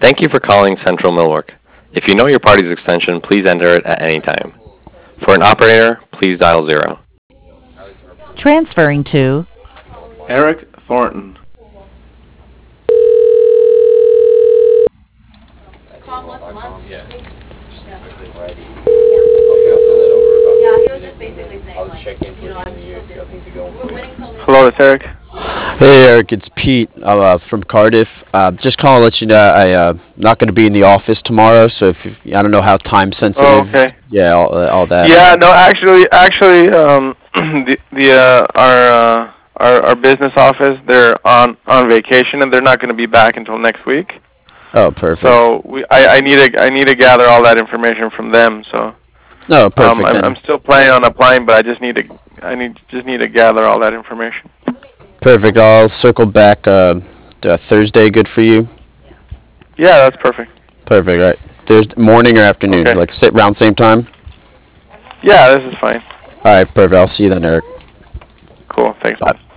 Thank you for calling Central Millwork. If you know your party's extension, please enter it at any time. For an operator, please dial 0. Transferring to Eric Thornton. Hello, it's Eric. Hey Eric, it's Pete. I'm from Cardiff. Just calling to let you know I'm not going to be in the office tomorrow, so if I don't know how time sensitive. Oh, okay. Yeah, all that. Yeah, no, actually, our business office, they're on vacation and they're not going to be back until next week. Oh, perfect. So I need to gather all that information from them. So. No, perfect. I'm still planning on applying, but I just need to gather all that information. Perfect. I'll circle back. Thursday, good for you? Yeah, that's perfect. Perfect. Right. Thursday morning or afternoon? Okay. Like sit around same time? Yeah, this is fine. All right. Perfect. I'll see you then, Eric. Cool. Thanks. Bye.